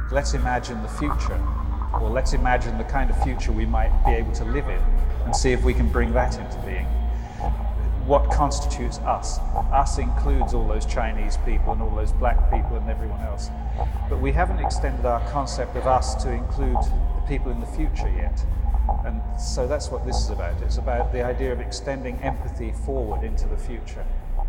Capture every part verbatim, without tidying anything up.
Let's imagine the future, or let's imagine the kind of future we might be able to live in, and see if we can bring that into being. What constitutes us? Us includes all those Chinese people and all those black people and everyone else. But we haven't extended our concept of us to include the people in the future yet. And so that's what this is about. It's about the idea of extending empathy forward into the future.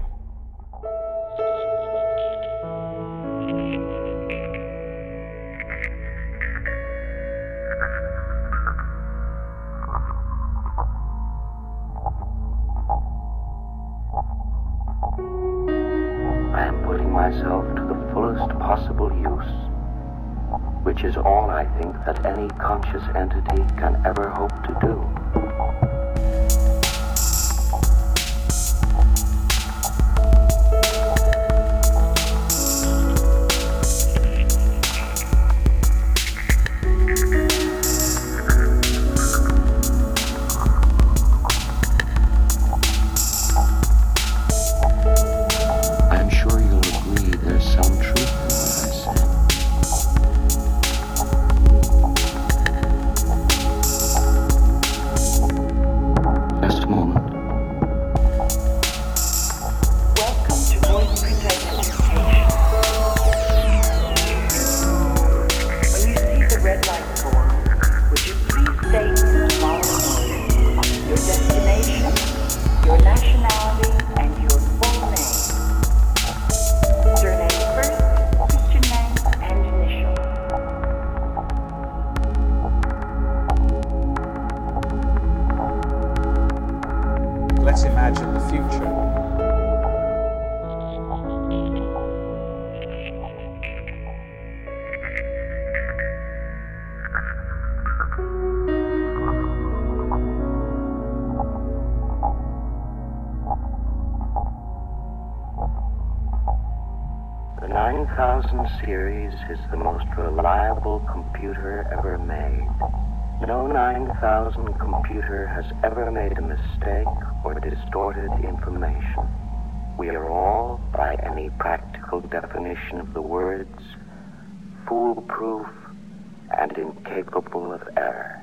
I am putting myself to the fullest possible use, which is all I think that any conscious entity can ever hope to do. Let's imagine the future. The nine thousand series is the most reliable computer ever made. No nine thousand computer has ever made a mistake or distorted information. We are all, by any practical definition of the words, foolproof and incapable of error.